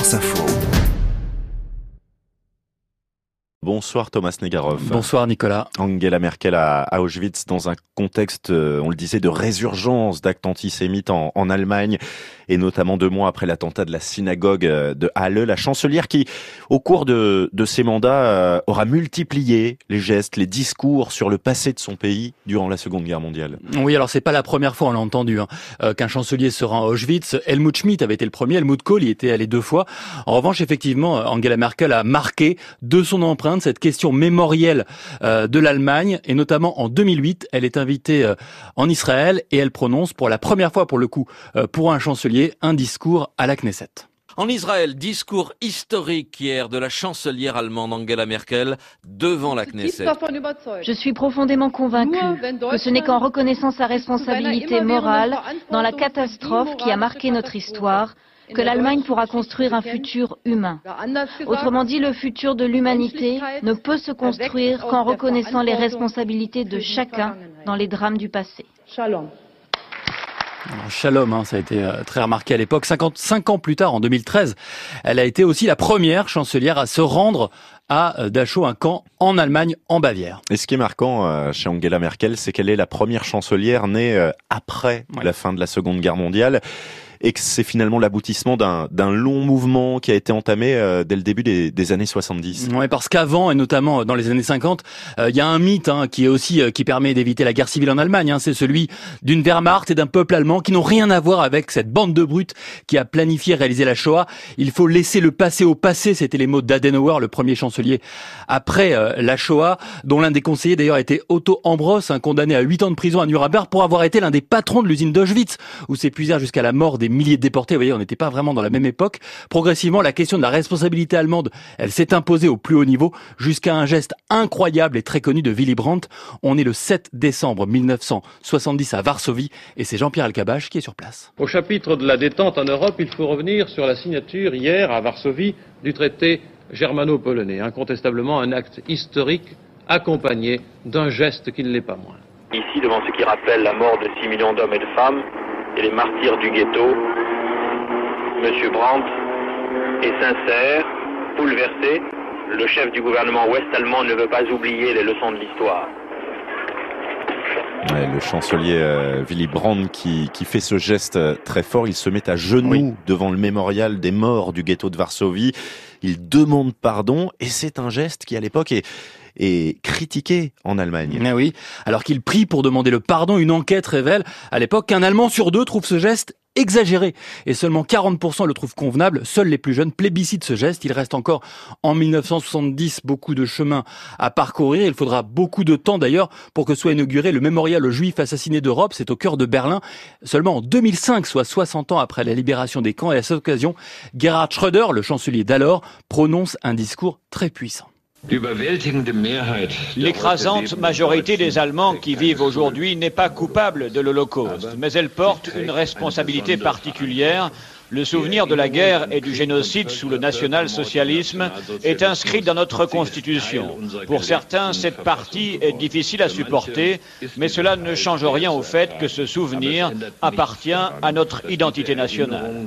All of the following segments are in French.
France Info. Bonsoir Thomas Negarov. Bonsoir Nicolas. Angela Merkel à Auschwitz dans un contexte, on le disait, de résurgence d'actes antisémites en Allemagne et notamment 2 mois après l'attentat de la synagogue de Halle. La chancelière qui, au cours de ses mandats, aura multiplié les gestes, les discours sur le passé de son pays durant la Seconde Guerre mondiale. Oui, alors c'est pas la première fois, on l'a entendu, qu'un chancelier se rend à Auschwitz. Helmut Schmidt avait été le premier, Helmut Kohl y était allé 2 fois. En revanche, effectivement, Angela Merkel a marqué de son empreinte cette question mémorielle de l'Allemagne, et notamment en 2008, elle est invitée en Israël et elle prononce pour la première fois, pour le coup, pour un chancelier, un discours à la Knesset. En Israël, discours historique hier de la chancelière allemande Angela Merkel devant la Knesset. Je suis profondément convaincue que ce n'est qu'en reconnaissant sa responsabilité morale dans la catastrophe qui a marqué notre histoire que l'Allemagne pourra construire un futur humain. Autrement dit, le futur de l'humanité ne peut se construire qu'en reconnaissant les responsabilités de chacun dans les drames du passé. Shalom, ça a été très remarqué à l'époque. 55 ans plus tard, en 2013, elle a été aussi la première chancelière à se rendre à Dachau, un camp en Allemagne, en Bavière. Et ce qui est marquant chez Angela Merkel, c'est qu'elle est la première chancelière née après la fin de la Seconde Guerre mondiale. Et que c'est finalement l'aboutissement d'un long mouvement qui a été entamé dès le début des années 70. Oui, parce qu'avant, et notamment dans les années 50, il y a un mythe qui est aussi qui permet d'éviter la guerre civile en Allemagne. C'est celui d'une Wehrmacht et d'un peuple allemand qui n'ont rien à voir avec cette bande de brutes qui a planifié et réalisé la Shoah. Il faut laisser le passé au passé, c'était les mots d'Adenauer, le premier chancelier après la Shoah, dont l'un des conseillers d'ailleurs était Otto Ambros, condamné à 8 ans de prison à Nuremberg pour avoir été l'un des patrons de l'usine d'Auschwitz, où s'épuisèrent jusqu'à la mort des milliers de déportés. Vous voyez, on n'était pas vraiment dans la même époque. Progressivement, la question de la responsabilité allemande, elle s'est imposée au plus haut niveau jusqu'à un geste incroyable et très connu de Willy Brandt. On est le 7 décembre 1970 à Varsovie et c'est Jean-Pierre Elkabbach qui est sur place. Au chapitre de la détente en Europe, il faut revenir sur la signature hier à Varsovie du traité germano-polonais. Incontestablement un acte historique accompagné d'un geste qui ne l'est pas moins. Ici, devant ce qui rappelle la mort de 6 millions d'hommes et de femmes et les martyrs du ghetto, M. Brandt est sincère, bouleversé. Le chef du gouvernement ouest-allemand ne veut pas oublier les leçons de l'histoire. Ouais, le chancelier Willy Brandt qui fait ce geste très fort, il se met à genoux devant le mémorial des morts du ghetto de Varsovie. Il demande pardon et c'est un geste qui à l'époque est critiqué en Allemagne. Mais oui, alors qu'il prie pour demander le pardon, une enquête révèle à l'époque qu'un Allemand sur 2 trouve ce geste exagéré et seulement 40% le trouvent convenable. Seuls les plus jeunes plébiscitent ce geste. Il reste encore en 1970 beaucoup de chemin à parcourir. Il faudra beaucoup de temps d'ailleurs pour que soit inauguré le mémorial aux Juifs assassinés d'Europe. C'est au cœur de Berlin. Seulement en 2005, soit 60 ans après la libération des camps. Et à cette occasion, Gerhard Schröder, le chancelier d'alors, prononce un discours très puissant. L'écrasante majorité des Allemands qui vivent aujourd'hui n'est pas coupable de l'Holocauste, mais elle porte une responsabilité particulière. Le souvenir de la guerre et du génocide sous le national-socialisme est inscrit dans notre Constitution. Pour certains, cette partie est difficile à supporter, mais cela ne change rien au fait que ce souvenir appartient à notre identité nationale.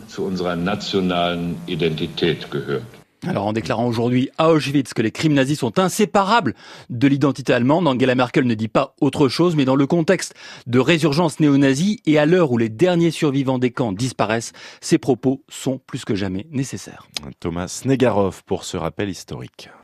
Alors en déclarant aujourd'hui à Auschwitz que les crimes nazis sont inséparables de l'identité allemande, Angela Merkel ne dit pas autre chose, mais dans le contexte de résurgence néo-nazie et à l'heure où les derniers survivants des camps disparaissent, ces propos sont plus que jamais nécessaires. Thomas Negarov pour ce rappel historique.